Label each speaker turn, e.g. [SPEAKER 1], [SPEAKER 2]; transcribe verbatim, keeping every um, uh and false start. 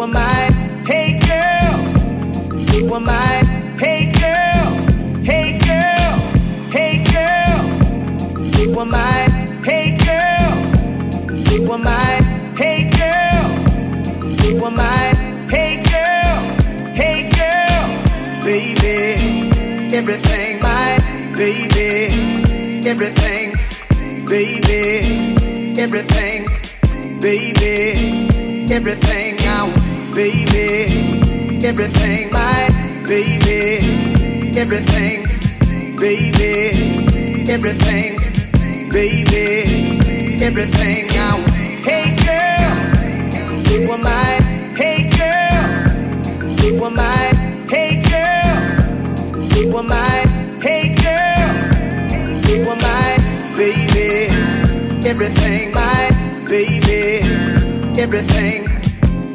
[SPEAKER 1] are my, hey girl. You are my, hey girl. Hey girl, hey girl. You are my, hey girl. You are my, hey girl. You are my, hey girl. Hey girl, baby. Everything, my baby. Everything, baby. Everything, baby. Everything, now, baby. Everything, my baby. Everything, baby. Everything, baby. Everything, now. Hey girl, you are my, hey girl. You are my, hey girl. You are my, hey girl. You are my baby. Everything, my baby. Everything.